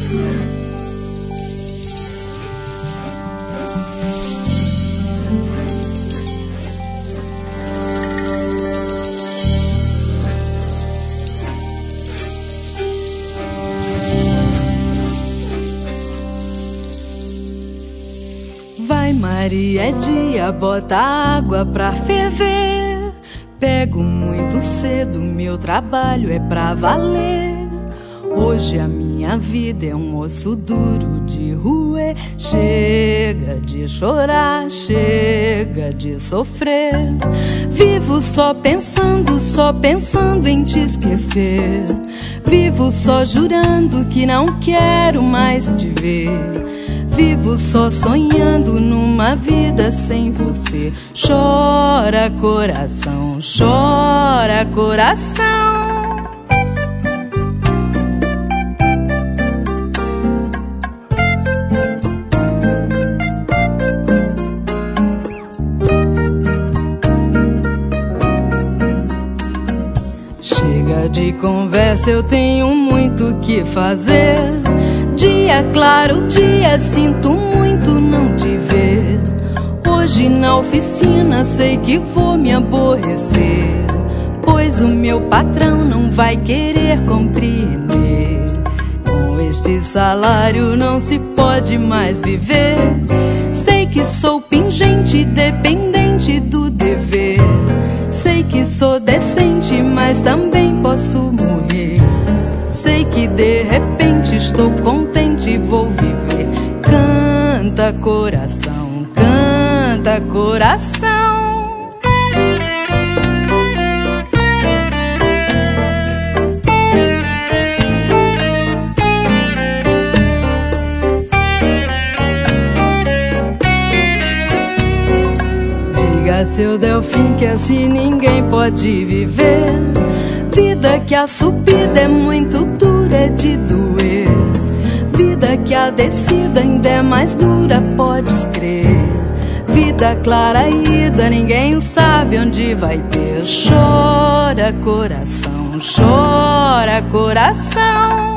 Vai, Maria, é dia, bota água pra ferver. Pego muito cedo, meu trabalho é pra valer. Hoje a minha vida é um osso duro de roer. Chega de chorar, chega de sofrer. Vivo só pensando em te esquecer. Vivo só jurando que não quero mais te ver. Vivo só sonhando numa vida sem você. Chora, coração, chora, coração. Chega de conversa, eu tenho muito o que fazer. Dia claro, dia, sinto muito não te ver. Hoje na oficina sei que vou me aborrecer, pois o meu patrão não vai querer compreender. Com este salário não se pode mais viver. Sei que sou pingente, dependente do dever. Sei que sou decente, mas também posso morrer. Sei que de repente estou contente e vou viver. Canta, coração, canta, coração. Diga, seu Delfim, que assim ninguém pode viver. Vida que a subida é muito dura, é de doer. Vida que a descida ainda é mais dura, podes crer. Vida clara ida, ninguém sabe onde vai ter. Chora, coração, chora, coração.